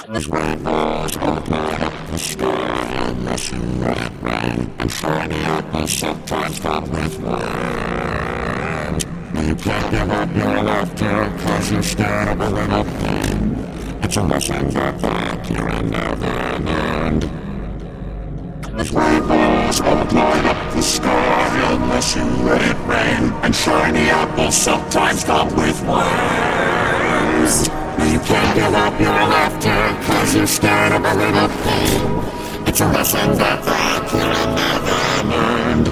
Those rainbows all light up the sky, unless you let it rain, and shiny apples sometimes come with worms. You can't give up your laughter, cause you're scared of a little pain. It's a lesson that you never learned. Those rainbows all light up the sky, unless you let it rain, and shiny apples sometimes come with worms. You can't give up your laughter, cause you're scared of a little pain. It's a lesson that you never learned.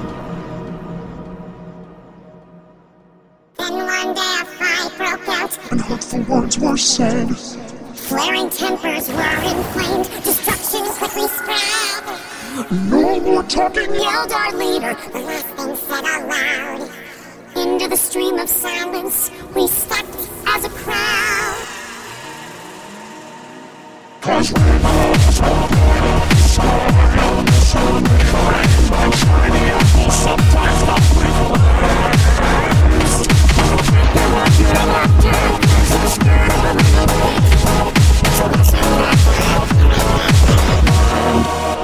Then one day a fight broke out, and hurtful words were said. Flaring tempers were inflamed, destruction quickly spread. No more talking, Yelled our leader, the last thing said aloud. Into the stream of silence, we stepped as a crowd. Cause rainbows all light up the sky, unless you let it rain, and shiny apples sometimes come with worms. You can't give up your laughter, cause you're scared of a little pain. It's a lesson that you never learned.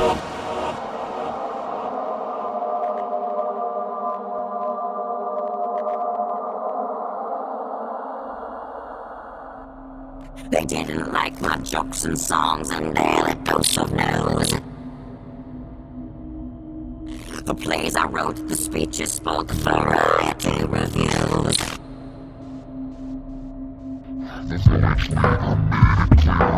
They didn't like my jokes and songs and daily dose of news. The plays I wrote, the speeches spoke, variety reviews. The village never made it clear